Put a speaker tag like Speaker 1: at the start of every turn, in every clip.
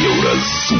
Speaker 1: Еўразум.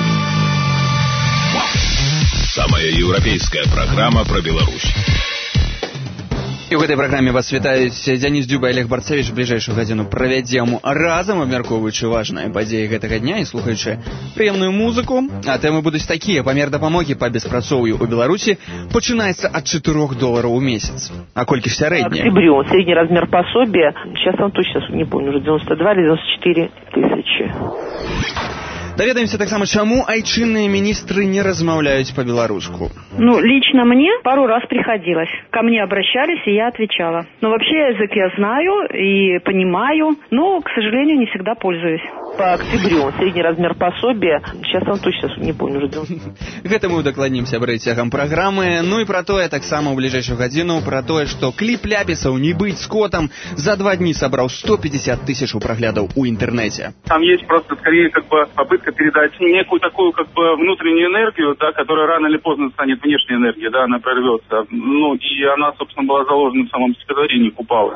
Speaker 1: Самая еўрапейская праграма пра Беларусь.
Speaker 2: І ў гэтай праграме вас вітаюць Дзяніс Дзюба і Олег Барцевіч. Бліжэйшую гадзіну правядзем разам, абмяркоўваючы важныя падзеі гэтага дня і слухаючы прыемную музыку. А тэмы будуць такія. Памер дапамогі па беспрацоўю ў Беларусі пачынаецца ад $4 у месяц. А колькі ж сярэдняе?
Speaker 3: Октябрю средний размер пособия, сейчас вам точно не помню, уже 92 или 94 тысячи.
Speaker 2: Даведаемся таксама, чаму айчынныя министры не размаўляюць по-беларуску.
Speaker 4: Лично мне пару раз приходилось. Ко мне обращались, и я отвечала. Но вообще язык я знаю и понимаю, но, к сожалению, не всегда пользуюсь.
Speaker 3: По октябрю средний размер пособия, сейчас вам точно не помню, уже 90.
Speaker 2: Гэта мы удакладнім, сябры, цягам праграмы. І пра тое таксама ў бліжэйшую гадзіну, пра тое, што кліп ляпісаў «Не быть скотом» за 2 дні сабраў 150 тысяч праглядаў у интернете.
Speaker 5: Там есть просто скорее попытка передать некую такую внутреннюю энергию, да, которая рано или поздно станет внешней энергией, да, она прорвется. И она, собственно, была заложена в самом стихотворении Купалы.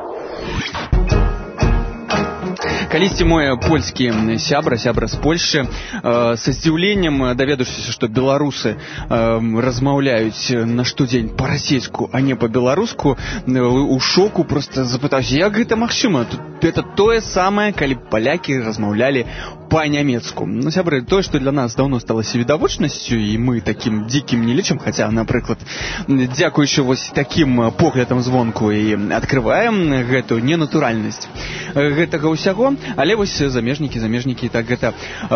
Speaker 2: Калісьці мой польскі сябра з Польшчы са здзіўленнем даведаўся, што беларусы размаўляюць на штодзень па-расейску, а не па-беларуску, у шоку просто запытаўся, як гэта магчыма? Это тое самае, калі палякі размаўлялі па-нямецку. Сябры, тое, што для нас даўно сталася відавочнасцю, і мы такім дзікім не лічым, хаця, напрыклад, дзякуючы вось такім поглядам звонку і адкрываем гэту ненатуральнасць гэтага ўсяго, але вось замежнікі так гэта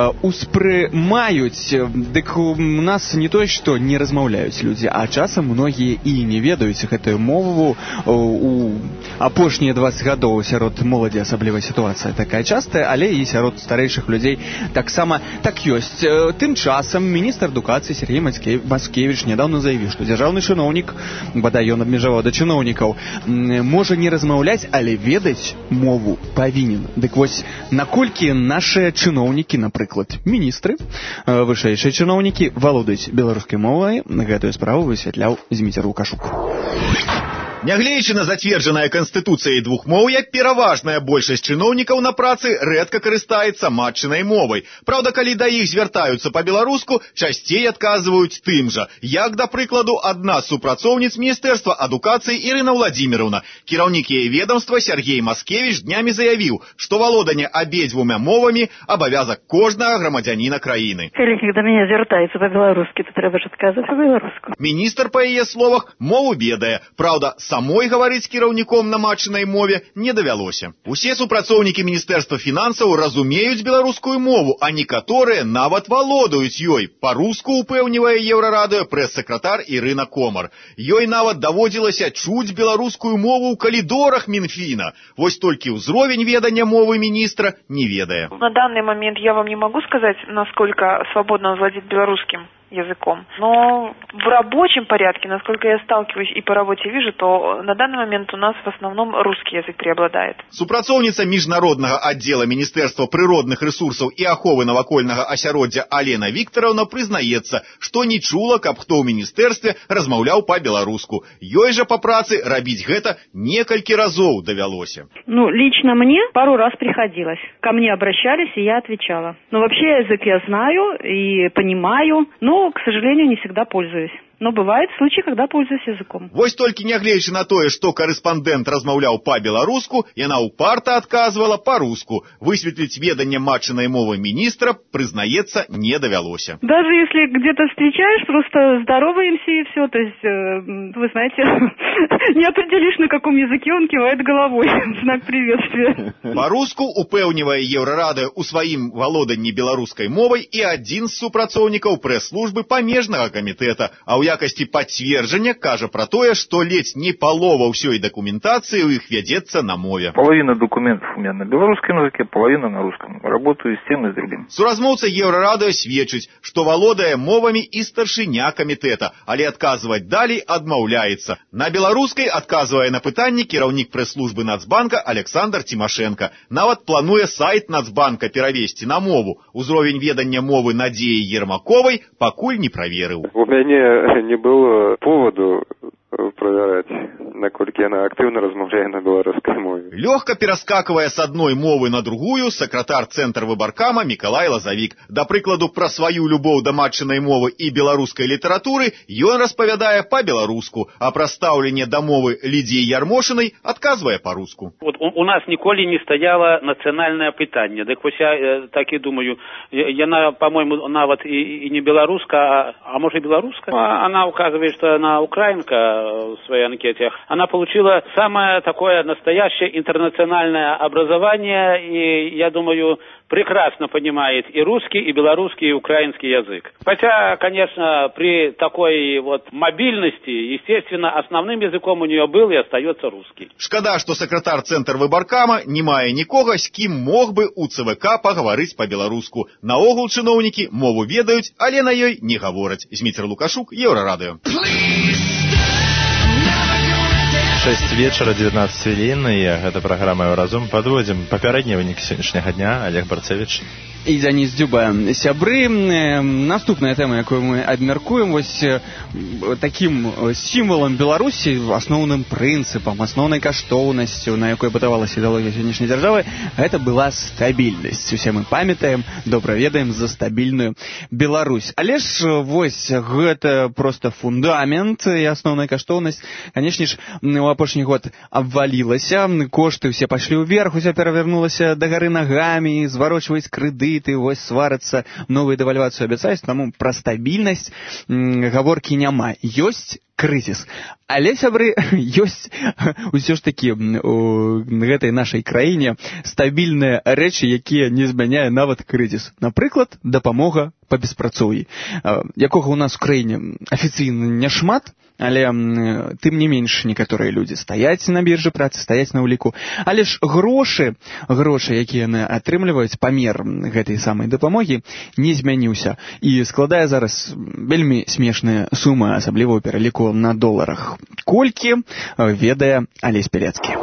Speaker 2: успрымаюць. Дык у нас не тое, што не размаўляюць людзі, а часам многія і не ведаюць гэтую мову. У апошнія 20 гадоў сярод моладзі асаблівая сітуацыя такая частая, але і сярод старэйшых людзей таксама так ёсць. Тым часам міністр адукацыі Сергей Маскевіч нядаўна заявіў, што дзяржаўны чыноўнік, бадай ён абмежаваў да чыноўнікаў, можа не размаўляць, але ведаць мову павінен. Дык вось, наколькі нашыя чыноўнікі, напрыклад, міністры, вышэйшыя чыноўнікі валодаюць беларускай мовай, гэтую справу высвятляў Зміцер Лукашук.
Speaker 6: Нягледзячы на зацверджанае Канстытуцыяй двухмоўе, пераважная большасць чыноўнікаў на працы рэдка карыстаецца матчынай мовай. Праўда, калі да іх звяртаюцца па-беларуску, часцей адказваюць тым жа. Як, да прыкладу, адна з супрацоўніц Міністэрства адукацыі Ірына Владзіміровна. Кіраўнік яе ведомства Сергей Маскевіч днямі заявіў, што валоданне абедзвюма мовамі абавязак кожнага грамадзяніна краіны.
Speaker 4: Калі да мяне звяртаюцца па-беларуску, то трэба ж адказваць па-беларуску.
Speaker 6: Міністр, па яе словах, мову ведае. Праўда, самой гаварыць кіраўніком на матчынай мове не давялося. Усе супрацоўнікі Міністэрства фінансаў разумеюць беларускую мову, а некаторыя нават валодаюць ёй. Па-руску упэўнівае Еўрарадыё прэс-сакратар Ірына Комар. Ёй нават даводзілася чуць беларускую мову ў калідорах Мінфіна. Вось толькі ўзровень ведання мовы міністра не ведае.
Speaker 7: На данный момент я вам не могу сказать, насколько свободно владеть белорусским языком. Но в рабочем порядке, насколько я сталкиваюсь и по работе вижу, то на данный момент у нас в основном русский язык преобладает.
Speaker 6: Супрацоўніца міжнароднага аддзела Міністэрства прыродных рэсурсаў і аховы навакольнага асяроддзя Алена Віктараўна прызнаецца, што не чула, каб хто ў міністэрстве размаўляў па-беларуску. Ёй жа па працы рабіць гэта некалькі разоў давялося.
Speaker 4: Лично мне пару раз приходилось. Ко мне обращались, и я отвечала. Но вообще язык я знаю и понимаю, но, к сожалению, не всегда пользуюсь. Но бывают случаи, когда пользуюсь языком.
Speaker 6: Вось толькі нягледзячы на тое, што карэспандэнт размаўляў па-беларуску, яна ўпарта адказвала па-руску. Высветліць веданне матчынай мовы міністра, прызнаецца, не давялося.
Speaker 4: Даже если где-то встречаешь, просто здороваемся и все. То есть, вы знаете, не определишь, на каком языке он кивает головой. Знак приветствия.
Speaker 6: Па-руску упэўнівае Еўрарадыё ў сваім валоданні беларускай мовай і адзін з супрацоўнікаў прэс-службы памежнага камітэта, а ў якасці пацверджання кажа пра тое, што ледзь не палова ўсёй дакументацыі ў іх вядзецца на мове.
Speaker 8: Половина документов у меня на белорусском языке, половина на русском. Работаю с тем и с другим.
Speaker 6: Суразмоўца Еўрарадыё сведчыць, што валодае мовамі і старшыня камітэта, але адказваць далей адмаўляецца. На беларускай адказвае на пытанні кіраўнік прэс-службы Нацбанка Александр Тимошенко. Нават плануе сайт Нацбанка перавесці на мову. Узровень ведання мовы Надзеі Ермаковай пакуль не праверыў.
Speaker 9: У мяне не было поводу проверять. наколькі яна актыўна размаўляе на беларускай мове.
Speaker 6: Лёгка пераскаквае з адной мовы на другую сакратар цэнтра выбаркама Мікалай Лазавік. Да прыкладу, пра сваю любоў да матчынай мовы і беларускай літаратуры ён распавядае па-беларуску, а пра стаўленне да мовы Лідзіі Ярмошынай адказвае па-руску.
Speaker 10: Вот у нас ніколі не стаяла нацыянальнае пытанне. Дык вось я так і думаю, яна, по-моему, нават і не беларуска, а может и белоруска. Она указывает, что она украинка в своей анкете. Она получила самое такое настоящее интернациональное образование, и, я думаю, прекрасно понимает и русский, и белорусский, и украинский язык. Хотя, конечно, при такой вот мобильности, естественно, основным языком у нее был и остается русский.
Speaker 6: Шкада, што сакратар цэнтр выбаркама не мае нікога, з кім мог бы у ЦВК пагаварыць па-беларуску. Наогул чыноўнікі мову ведаюць, але на ёй не гавораць. Зміцер Лукашук, Еўрарадыё.
Speaker 11: 6 вечара, 19 хвілін, і гэта праграма «Еўразум». Падводзім папярэдні вынік сённяшняга дня. Олег Барцевіч.
Speaker 2: І Дзяніс Дзюба. Сябры, наступная тэма, якую мы абмяркуем, вось такім сімвалам Беларусі, асноўным прынцыпам, асноўнай каштоўнасцю, на якой бытавалася ідэалогія сённяшняй дзяржавы, гэта была стабільнасць. Усе мы памятаем, добра ведаем за стабільную Беларусь. Але ж вось гэта проста фундамент і асноўная каштоўнасць, канечне ж, у апошні год абвалілася, кошты ўсе пайшлі ўверх, усе перавярнулася дагары нагамі, зварочваюць крэдыты, вось сварацца, новую дэвальвацыю абяцаюць, таму пра стабільнасць гаворкі няма. Ёсць крызіс. Але, сябры, ёсць усё ж такі у гэтай нашай краіне стабільныя рэчы, якія не змяняе нават крызіс. Напрыклад, дапамога па беспрацоўі, якога ў нас у краіне афіцыйна няшмат, але тым не менш некаторыя людзі стаяць на біржы працы, стаяць на ўліку. Але ж грошы, якія яны атрымліваюць, памер гэтай самай дапамогі не змяніўся. І складае зараз вельмі смешныя сумы, асабліва ў пераліку на доларах. Колькі ведае Алесь Пелецкі.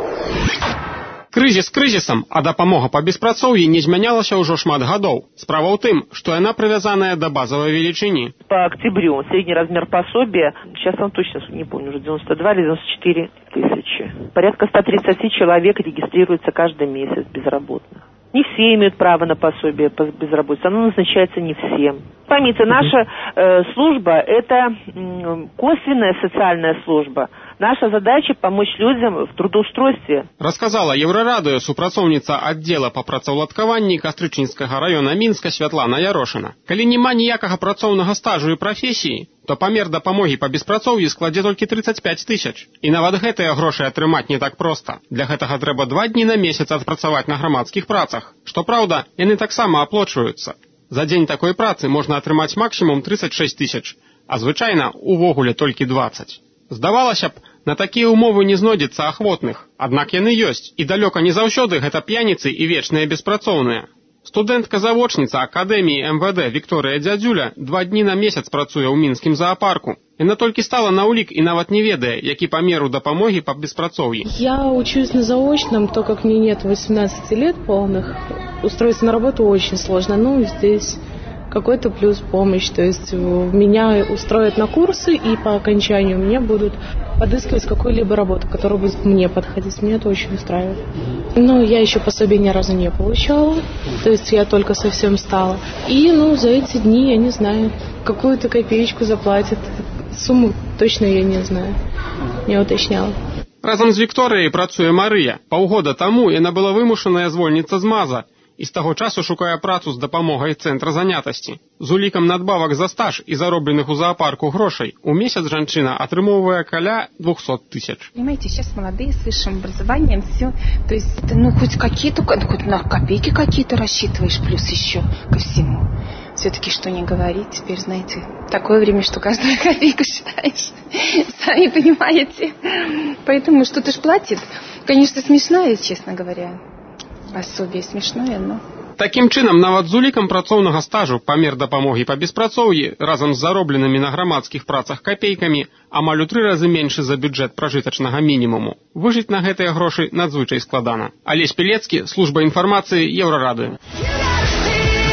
Speaker 12: Крызіс крызісам, а дапамога па беспрацоўі не змянялася ўжо шмат гадоў. Справа ў тым, што яна прывязаная да базавай велічыні.
Speaker 3: По октябрю средний размер пособия, сейчас вам точно не помню, уже 92 или 94 тысячи. Порядка 130 человек регистрируется каждый месяц безработных. Не все имеют право на пособие по безработице, оно назначается не всем. Поймите, наша служба – это косвенная социальная служба. Наша задача – помочь людям в трудоустройстве.
Speaker 12: Расказала Еўрарадыё супрацоўніца аддзела па працаўладкаванні Кастрычніцкага раёна Мінска Святлана Ярошына. Калі няма ніякага працоўнага стажу і прафесіі, то памер дапамогі па беспрацоўі складзе толькі 35 тысяч. І нават гэтыя грошы атрымаць не так проста. Для гэтага трэба 2 дні на месяц адпрацаваць на грамадскіх працах. Што праўда, яны таксама аплочваюцца. За дзень такой працы можна атрымаць максімум 36 тысяч, а звычайна увогуле толькі 20. Здавалася б, на такія ўмовы не знойдзецца ахвотных. Аднак яны ёсць, і далёка не заўсёды гэта п'яніцы і вечныя беспрацоўныя. Студэнтка-завочніца Акадэміі МВД Вікторыя Дзядзюля 2 дні на месяц працуе ў мінскім зоапарку. Яна толькі стала на ўлік і нават не ведае, які памеру дапамогі па беспрацоўі.
Speaker 13: Я учусь на заочном, то как мне нет 18 лет полных. Устроиться на работу очень сложно. Ну, здесь какой-то плюс помощь. То есть меня устроят на курсы, и по окончанию мне будут подыскивать какую-либо работу, которая будет мне подходить. Меня это очень устраивает. Но я еще пособие ни разу не получала. То есть я только совсем стала. И, за эти дни, я не знаю, какую-то копеечку заплатят. Сумму точно я не знаю. Не уточняла.
Speaker 12: Разом з Вікторыяй працуе Марыя. Паўгода таму яна была вымушаная звольніцца з МАЗа і з таго часу шукае працу з дапамогай цэнтра занятасці. З улікам надбавак за стаж і заробленых у зоопарку грошай у месяц жанчына атрымоўвае каля 200 тысяч.
Speaker 14: Понимаете, сейчас молодые с высшим образованием, все, то есть, хоть какие-то, хоть на копейки какие-то рассчитываешь, плюс еще ко всему. Все-таки, что не говорить, теперь, знаете, такое время, что каждую копейку считаешь, сами понимаете. Поэтому что-то ж платит. Конечно, смешное, честно говоря. Пособие смешное, но...
Speaker 12: Такім чынам, нават з улікам працоўнага стажу памер дапамогі па беспрацоўі разам з заробленымі на грамадскіх працах капейкамі амаль у 3 разы меншы за бюджэт пражытачнага мінімуму. Выжыць на гэтыя грошы надзвычай складана. Алесь Пелецкі, служба інфармацыі, Еўрарадыё.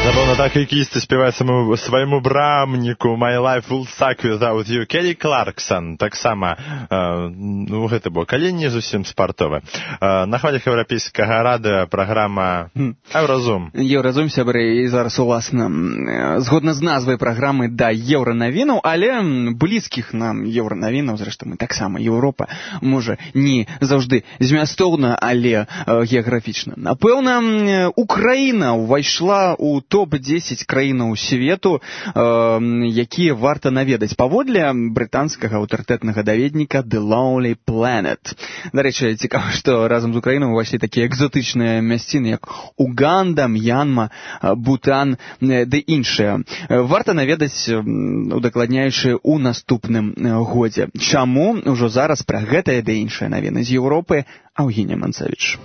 Speaker 11: Забавно так і кісти співає свайму брамніку My life will suck without you. Келі Кларксон таксама гэта было калі не зусім спартове. На хвалях еўрапейскага радыё праграма Еўразум.
Speaker 2: Еўразум, сябры, і зараз уласна згодна з назвай праграмы да еўранавінаў, але блізкіх нам еўранавінаў, зрэшты мы таксама Еўропа, можа не заўжды змястоўна, але геаграфічна. Напэўна, Украіна ўвайшла ў топ-10 краінаў свету, якія варта наведаць паводле брытанскага аўтарытэтнага даведніка The Lonely Planet. Дарэчы, цікава, што разам з Украінай увайшлі такія экзотычныя мясціны, як Уганда, Мьянма, Бутан ды іншыя. Варта наведаць, удакладняючы ў наступным годзе. Чаму? Ужо зараз пра гэтае ды іншыя навіны з Еўропы Аўгінія Манцевіч.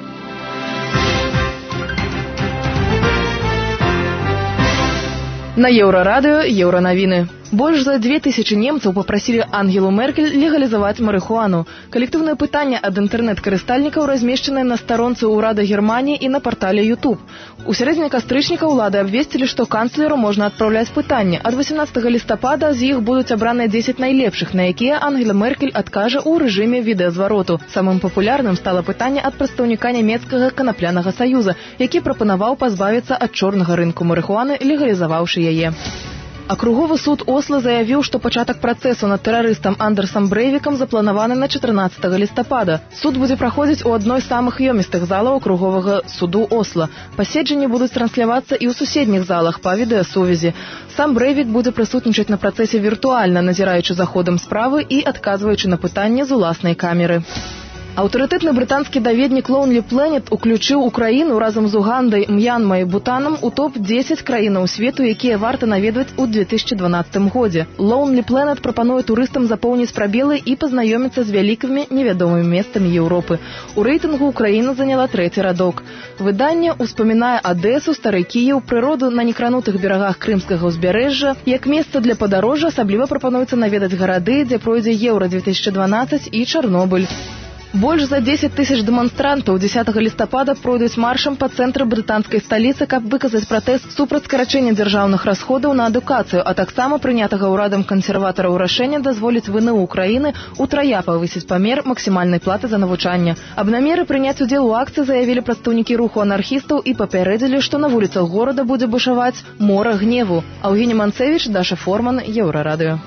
Speaker 15: На Еўрарадыё Еўранавіны. Больш за 2000 немцаў папрасілі Ангелу Меркель легалізаваць марыхуану. Калектыўнае пытанне ад інтэрнэт-карыстальнікаў размешчанае на старонцы ўрада Германіі і на партале YouTube. У сярэдзіне кастрычніка ўлады абвесцілі, што канцлеру можна адпраўляць пытанне. Ад 18 лістапада з іх будуць абраныя 10 найлепшых, на якія Ангела Меркель адкажа ў рэжыме відэазвароту. Самым папулярным стала пытанне ад прадстаўніка нямецкага канаплянага саюза, які прапанаваў пазбавіцца ад чорнага рынку марыхуаны, легалізаваўшы яе. Акруговы суд Осла заявіў, што пачатак працэсу над тэрарыстам Андерсам Брэйвікам запланаваны на 14 лістапада. Суд будзе праходзіць у адной з самых ёмістых залаў акруговага суду Осла. Паседжанні будуць транслявацца і ў суседніх залах па відэасувязі. Сам Брэйвік будзе прысутнічаць на працэсе віртуальна, назіраючы за ходам справы і адказваючы на пытанне з уласнай камеры. Аўтарытэтны брытанскі даведнік Lonely Planet уключыў Украіну разам з Угандай, Мьянмай і Бутанам у топ-10 краінаў свету, якія варта наведваць у 2012 годзе. Lonely Planet прапануе турыстам запоўніць прабелы і пазнаёміцца з вялікімі невядомымі месцамі Еўропы. У рэйтынгу Украіна заняла 3-й радок. Выданне успамінае Адэсу, Стары Кіеў, прыроду на некранутых берагах крымскага ўзбярэжжа. Як месца для падарожжа асабліва прапануецца наведаць гарады, дзе пройдзе Еўра-2012 і Чарнобыль. Больш за 10 000 дэманстрантаў 10 лістапада пройдуць маршам па цэнтры брытанскай сталіцы, каб выказаць пратэст супраць скарачэння дзяржаўных расходаў на адукацыю, а таксама прынятага ўрадам кансерватараў рашэння дазволіць ВНУ Украіны утрая павысіць памер максімальнай платы за навучанне. Аб намеры прыняць удзел у акцыі заявілі прадстаўнікі руху анархістаў і папярэдзілі, што на вуліцах горада будзе бушаваць мора гневу. Аўгінія Манцевіч, Даша Форман, Еўрарадыё.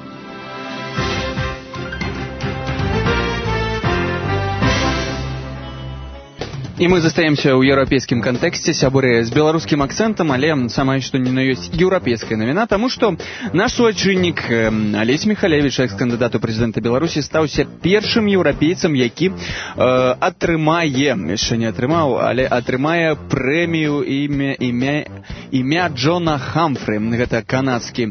Speaker 2: І мы застаемся ў еўрапейскім кантэксце, сябры, з беларускім акцэнтам, але самае што ні на ёсць еўрапейская навіна, таму што наш суайчыннік Алесь Міхалевіч, экс-кандыдат у прэзідэнта Беларусі, стаўся першым еўрапейцам, які атрымае, яшчэ не атрымаў, але атрымае прэмію імя Джона Хамфры. Гэта канадскі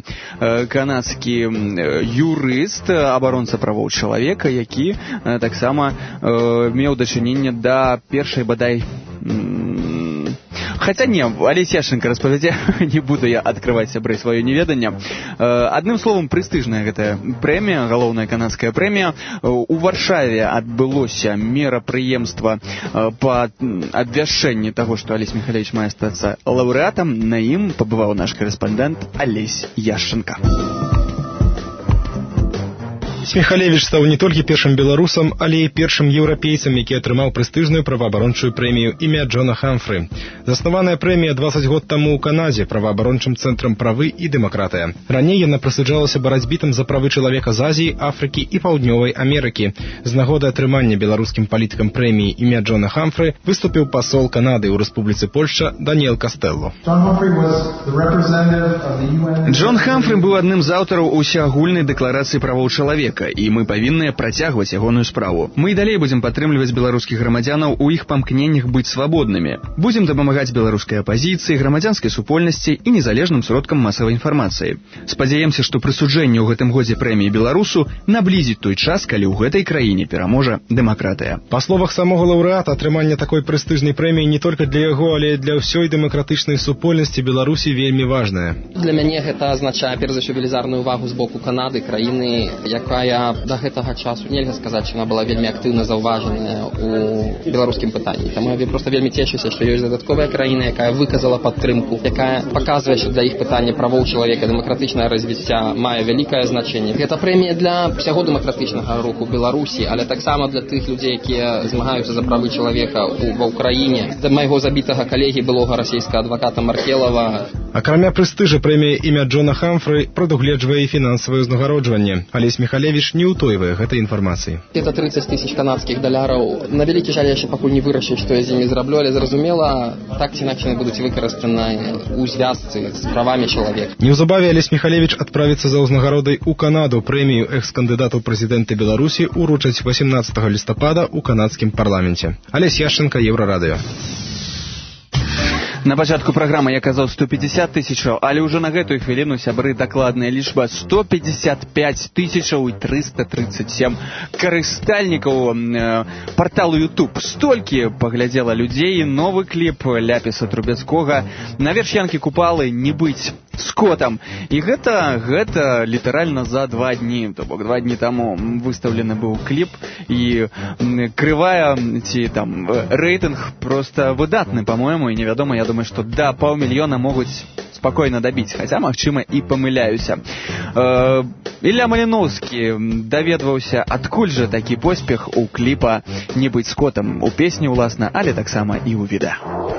Speaker 2: юрыст, абаронца правоў чалавека, які таксама меў дачыненне да першай бадай... Хаця не, Алесь Яшченко распавядзе, не буду я адкрываць, сябры, сваё неведанне. Адным словам, прэстыжная гэтая прэмія, галоўная канадская прэмія. У Варшаве адбылося мерапрыемства па абвяшчэнні таго, што Алесь Міхалевіч мае стацца лаўрэатам. На ім пабываў наш карэспандэнт Алесь Яшченко.
Speaker 16: Міхалевіч стаў не толькі першым беларусам, але і першым еўрапейцам, які атрымаў прэстыжную праваабарончую прэмію імя Джона Хамфры. Заснаваная прэмія 20 год таму ў Канадзе праваабарончым цэнтрам правы і дэмакратыя. Раней яна прысуджалася барацьбітам за правы чалавека з Азіі, Афрыкі і Паўднёвай Амерыкі. З нагоды атрымання беларускім палітыкам прэміі імя Джона Хамфры выступіў пасол Канады ў Рэспубліцы Польшча Даніэл Кастэлло.
Speaker 2: Джон Хамфры быў адным з аўтараў усеагульнай дэкларацыі правоў чалавека, і мы павінны працягваць ягоную справу. Мы і далей будзем падтрымліваць беларускіх грамадзянаў у іх памкненнях быць свабоднымі. Будзем дапамагаць беларускай апазіцыі, грамадзянскай супольнасці і незалежным сродкам масавай інфармацыі. Спадзяемся, што прысуджэнне ў гэтым годзе прэміі беларусу наблізіць той час, калі ў гэтай краіне пераможа дэмакратыя.
Speaker 16: Па словах самога лаўрэата, атрыманне такой прэстыжнай прэміі не толькі для яго, але і для ўсёй дэмакратычнай супольнасці Беларусі вельмі важная.
Speaker 17: Для мяне гэта азначае перш за ўсё велізарную увагу з боку Канады, краіны, якая якая да гэтага часу нельга сказаць, што яна была вельмі актыўна заўважаная ў беларускім пытанні. Таму я проста вельмі цешуся, што ёсць дадатковая краіна, якая выказала падтрымку, якая паказвае, што для іх пытання правоў чалавека, дэмакратычнае развіцця мае вялікае значэнне. Гэта прэмія для ўсяго дэмакратычнага руху Беларусі, але таксама для тых людзей, якія змагаюцца за правы чалавека ва ўкраіне. Да майго забітага калегі, былога расійскага адваката Маркелава.
Speaker 16: Акрамя прэстыжа, прэмія імя Джона Хамфры прадугледжвае і фінансавае ўзнагароджванне. Алесь Михалевич не ўтойвае гэтай інфармацыі.
Speaker 17: Это 30 000 канадскіх даляраў. На вялікі жаль, яшчэ пакуль не вырашыў, што я з імі зраблю, але зразумела, так ці інакш будуць выкарыстаны ў звязцы з правамі чалавека.
Speaker 16: Неўзабаве Алесь Михалевич адправіцца за ўзнагародай у Канаду. Прэмію экс-кандыдату прэзідэнта Беларусі уручаць 18 лістапада ў канадскім парламенце. Алесь Яшченко, Еўрарадыё.
Speaker 2: На пачатку праграмы я казаў 150 000, але ўжо на гэтую хвіліну, сябры, дакладная лічба 155 337 карыстальнікаў парталу YouTube. Столькі паглядзела людзей новы кліп Ляпіса Трубецкога «На верш'янкі Купалы не быць скотам». І гэта літаральна за 2 дні, то бок 2 дні таму выстаўлены быў кліп, і крывая ці там рэйтынг просто выдатны, па-моему, і невядома, я думаю, што да 500 000 могуць спакойна дабіць, хаця, магчыма, і памыляюся. Ілля Маліноўскі даведваўся, адкуль жа такі поспех у кліпа «Не быць скотам», у песні, уласна, але таксама і ў відэа.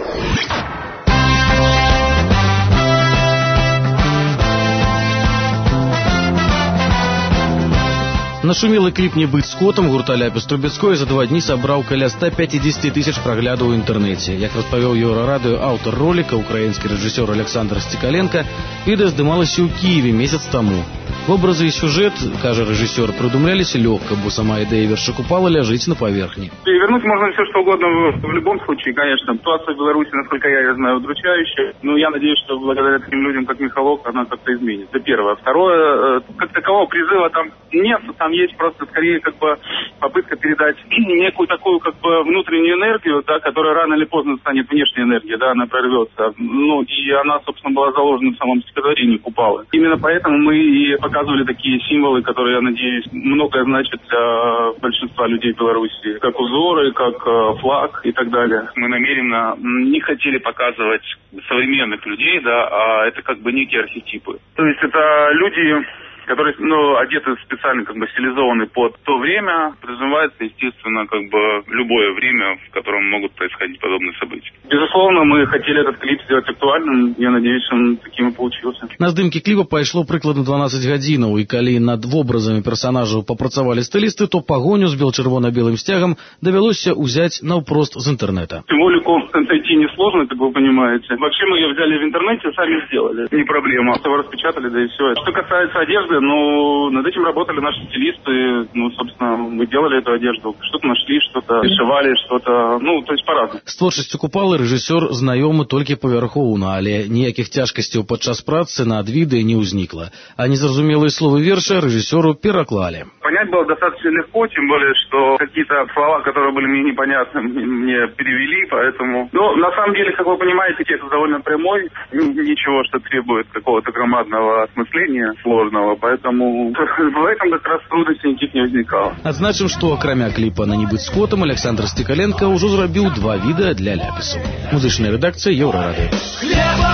Speaker 18: Нашумелый кліп «Не быць скотам» гурта Ляпіс Трубецкой за 2 дні сабраў каля 150 000 праглядаў у інтэрнэце. Як распавёў Еўрарадыё аўтар роліка, украінскі рэжысёр Александр Стекаленко, відэа здымалася ў Кіеве месяц таму. Вобразы і сюжет, кажа рэжысёр, прыдумляліся лёгка, бо сама ідэя верша Купала ляжыць на паверхні.
Speaker 5: Вернуть можно все, что угодно в любом случае, конечно. Ситуация в Беларуси, насколько я знаю, удручающая. Но я надеюсь, что благодаря таким людям, как Михалок, она как-то изменится. Это первое. Второе, как такового призыва там нет. Там есть просто скорее как бы попытка передать некую такую как бы внутреннюю энергию, да, которая рано или поздно станет внешней энергией, да, она прорвется. Ну, и она, собственно, была заложена в самом стихотворении Купалы. Именно поэтому мы и показывали такие символы, которые, я надеюсь, многое значат для большинства людей Беларуси. Как узоры, как флаг и так далее. Мы намеренно не хотели показывать современных людей, да, а это как бы некие архетипы. То есть это люди, которые, одеты специально, как бы стилизованы под то время, подразумевается, естественно, как бы любое время, в котором могут происходить подобные события. Безусловно, мы хотели этот клип сделать актуальным, я надеюсь, он таким и получился.
Speaker 18: На здымкі кліпа пайшло прыкладна 12 гадзінаў, і калі над вобразамі персанажаў папрацавалі стылісты, то пагоню з бел-чырвона-белым сцягам давялося ўзяць наўпрост з интернета.
Speaker 5: Символику найти несложно, как вы понимаете. Вообще мы ее взяли в интернете, сами сделали. Не проблема. Все распечатали, да и все. Что касается одежды, над этим работали наши стилисты. Собственно, мы делали эту одежду. Что-то нашли, что-то сшивали, что-то, то есть по-разному.
Speaker 18: З творчасцю Купалы рэжысёр знаёмы толькі павярхоўна, але ніякіх цяжкасцяў падчас працы над відэа не ўзнікла. А незразумелыя словы верша рэжысёру пераклалі.
Speaker 5: Понять было достаточно легко, тем более, что какие-то слова, которые были мне непонятны, мне перевели, поэтому... на самом деле, как вы понимаете, текст довольно прямой, ничего, что требует какого-то громадного осмысления сложного, поэтому в этом как раз трудностей никаких не возникало.
Speaker 18: Адзначым, што акрамя кліпа «На не быць скотам» Александр Стекаленко ўжо зрабіў 2 відэа для Ляпісу. Музычная рэдакцыя Еўрарадыё.
Speaker 19: Хлеба,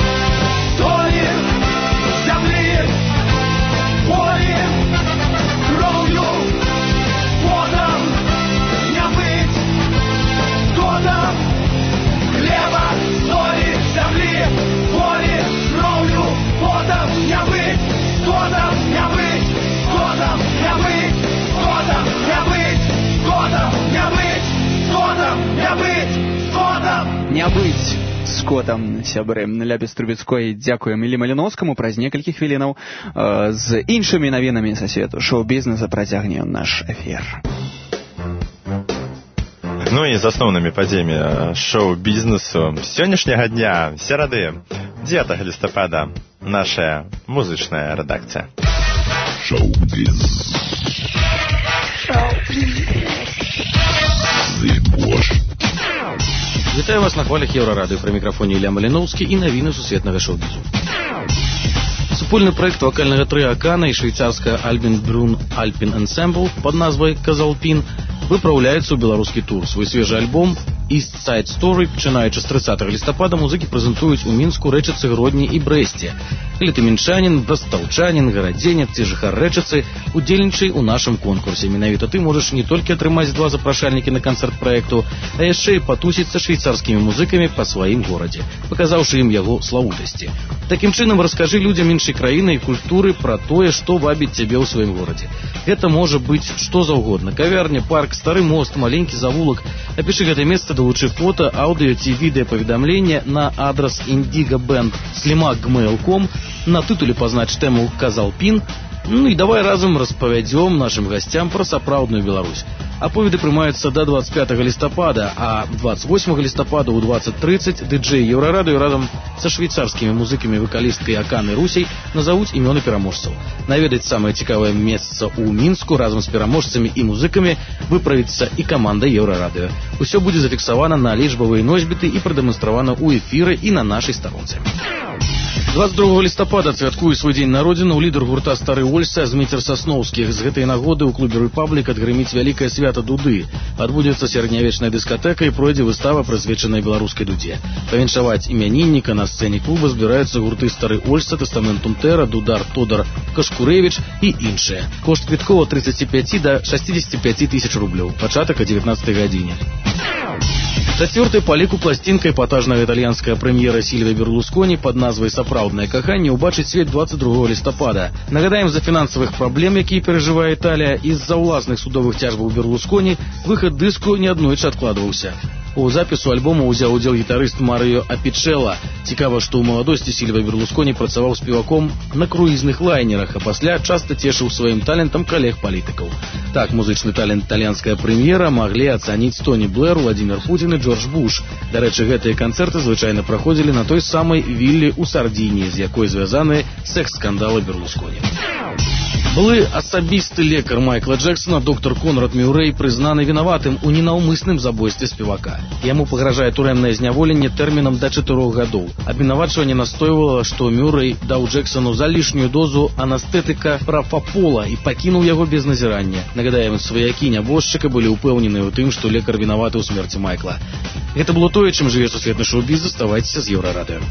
Speaker 19: соли, земли, боли, кровью, потом, не быть скотом. Хлеба, соли, земли, боли, кровью, потом, не быть скотом, не быть скотом, не быть скотом, не быть скотом, не быть скотом, не быть скотом.
Speaker 2: Не быць скотам, сябры. Ляпіс Трубецкой дзякуем Іллі Маліноўскаму. Праз некалькі хвілінаў з іншымі навінамі са свету шоу-бізнеса працягне наш эфір.
Speaker 11: І з асноўнымі падзеямі шоу-бізнесу сённяшняга дня, серады, 9 лістапада, наша музычная рэдакцыя.
Speaker 1: Шоу-біз. Зыбош.
Speaker 18: Вітаю вас на хвалях Еўрарадыё. Пры мікрафоне Ілля Маліноўскі і навіны сусветнага шоу-бізу. Супольны проект вокальнага трыа Акана и швейцарская Альбин Брун Альпин Ensemble под назвай «Казалпин» выпраўляецца ў беларускі тур. Свой свежы альбом East Side Story, пачынаючы з 30 лістапада, музыкі прэзентуюць у Мінску, Рэчыцы, Гродні і Брэсце. Калі ты мінчанін, брастаўчанін, гарадзенец ці жыхар Рэчыцы, удзельнічай у нашым конкурсе. Менавіта ты можаш не толькі атрымаць 2 запрашальнікі на канцэрт праекту, а яшчэ і патусіць са швейцарскімі музыкамі па сваім горадзе, паказаўшы ім яго славутасці. Такім чынам, раскажы людзям іншай краіны і культуры пра тое, што вабіць цябе ў сваім горадзе. Гэта можа быць што заўгодна: кавярня, парк, стары мост, маленькі завулак. Апішы гэта месца, далучы фота, аўдыо ці відэапаведамленне на адрас indigoband@gmail.com, на тытуле пазнач тэму «Казалпін». Ну і давай разам распавядзём нашым гасцям пра сапраўдную Беларусь. Аповеды прымаюцца до 25 лістапада, а 28 лістапада ў 20:30 дыджэй Еўрарадыё разам са швейцарскімі музыкамі вакалісткай Аканы Русей назавуць імёны пераможцаў. Наведаць самае цікавае месца ў Мінску разам з пераможцамі і музыкамі выправіцца і каманда Еўрарадыё. Усё будзе зафіксавана на лічбавыя носьбіты і прадэманстравана ў эфіры і на нашай старонцы. 22 лістапада святкуе свой дзень народзінаў лідар гурта «Стары Ольса» Зміцер Сасноўскі. З гэтай нагоды ў клубе «Рэпаблік» адгрыміць вялікае свята дуды. Адбудзецца сярэднявечная дыскатэка і пройдзе выстава, прысвечаная беларускай дудзе. Павіншаваць імянінніка на сцэне клуба збіраюцца гурты «Стары Ольса», «Тэстаментум Тэра», «Дудар», «Тодар», «Кашкурэвіч» і іншыя. Кошт квіткоў ад 35 до 65 тысяч рублёў. Пачатак о 19 гадзіне. Чацвёртай па ліку пласцінка эпатажная італьянская прэм'ера Сільвіа Берлусконі пад назвай «Сапраўднае каханне» ўбачыць свет 22 лістапада. Нагадаем, з-за фінансавых праблем, якія перажывае Італія, і з-за ўласных судовых цяжбаў Берлусконі выхад дыску неаднойчы адкладваўся. У запісу альбома ўзяў удзел гітарыст Марыё Апічэла. Цікава, што ў маладосці Сільвіа Берлусконі працаваў спеваком на круізных лайнерах, а пасля часта цешыў сваім талентам калег-палітыкаў. Так, музычны талент італьянская прэм'ера маглі ацаніць Тоні Блэр, Владзімір Пуцін і Джордж Буш. Дарэчы, гэтыя канцэрты звычайна праходзілі на той самай вілле ў Сардініі, з якой звязаны секс-скандалы Берлусконі. Былы асабісты лекар Майкла Джексона, доктор Конрад Мюррэй, прызнаны вінаватым у ненаўмысным забойстве спевака. Яму пагражае турэмнае зняволенне тэрмінам да 4 гадоў. Абвінавачванне настойвала, што Мюррэй даў Джексону залішнюю дозу анестетыка прафапола і пакінуў яго без назірання. Нагадаем, сваякі нябожчыка былі ўпэўнены ў тым, што лекар вінаваты ў смерці Майкла. Гэта было тое, чым жыве сусветны шоу-біз. Заставайцеся з Еўрарадыё.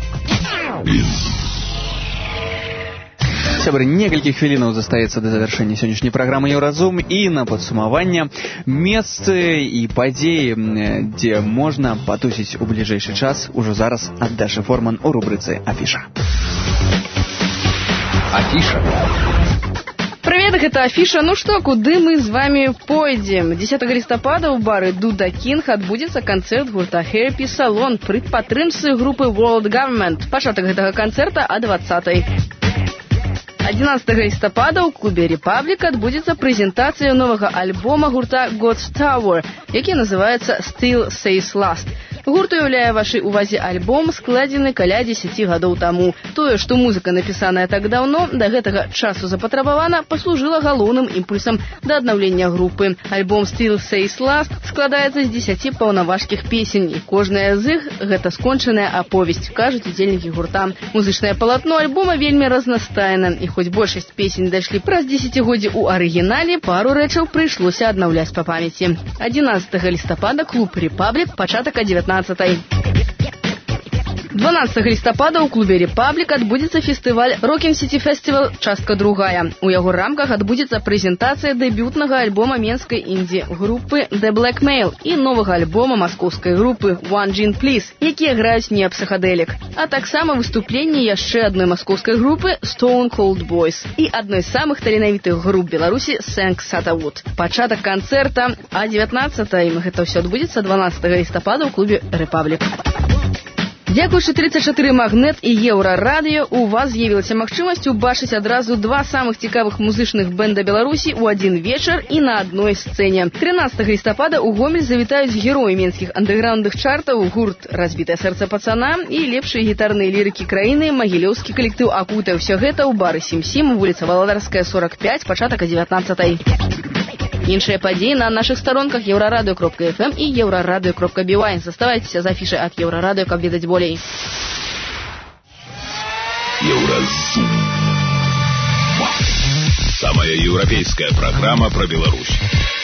Speaker 2: Сябры, некалькі хвілінаў застаецца да завяршэння сённяшняй праграмы «Еўразум» і на падсумаванне месцы і падзеі, дзе можна патусіць у бліжэйшы час, ужо зараз ад Дашы Форман у рубрыцы «Афіша».
Speaker 15: Афіша. Привет, гэта Афіша. Ну што, куды мы з вами пойдзем? 10 лістапада ў бары Дуда Кинг адбудзецца канцэрт гурта Therapy Salon пры падтрымцы групы World Government. Пачатак гэтага канцэрта о 20:00. 11 лістапада ў клубе «Рэпаблік» адбудзецца прэзентацыя новага альбома гурта God's Tower, які называецца «Still Says Last». Гурт уяўляе вашай увазе альбом, складзены каля 10 гадоў таму. Тое, што музыка напісаная так даўно, да гэтага часу запатрабавана, паслужыла галоўным імпульсам да аднаўлення групы. Альбом «Still Says Last» складаецца з 10 паўнаважкіх песень, і кожная з іх – гэта скончаная аповесць, кажуць удзельнікі гурта. Музычнае палатно альбома вельмі разнастайна, і хоць большасць песень дайшлі праз дзесяцігоддзі ў арыгінале, пару рэчаў прыйшлося аднаўляць па памяці. 11 лістапада клуб «Рэпаблік», пачатак о 19:00. 12 лістапада ў клубе «Рэпаблік» адбудзецца фестываль «Rockin' City Festival. Частка другая». У яго рамках адбудзецца прэзентацыя дэбютнага альбома менскай інді-групы The Blackmail і новага альбома маскоўскай групы One Gin Please, якія граюць неапсіхадэлік. А таксама выступленне яшчэ адной маскоўскай групы Stone Cold Boys і адной з самых таленавітых груп Беларусі Сэнк Сатавуд. Пачатак канцэрта о 19:00. Гэта ўсё адбудзецца 12 лістапада ў клубе «Рэпаблік». Дзякуючы 34 Магнет і Еўрарадыё у вас з'явілася магчымасць убачыць адразу два самых цікавых музычных бэнда Беларусі ў адзін вечар і на адной сцэне. 13 лістапада ў Гомель завітаюць героі менскіх андэграундных чартаў, гурт «Разбітае сэрца пацана» і лепшыя гітарныя лірыкі краіны, магілёўскі калектыў «Акута». Ўсё гэта ў бары Сім-Сім, вуліца Валадарская, 45, пачатак о 19:00. Іншыя падзеі на нашых старонках еўрарадыё.фм і еўрарадыё.бівай. Заставайцеся з афішай ад Еўрарадыё, каб ведаць болей.
Speaker 1: Еўразум. Самая европейская программа про Беларусь.